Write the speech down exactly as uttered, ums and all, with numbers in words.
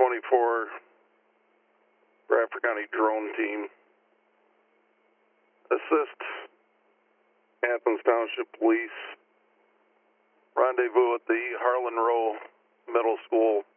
twenty-four, Bradford County Drone Team. Assist Athens Township Police. Rendezvous at the Harlan Row Middle School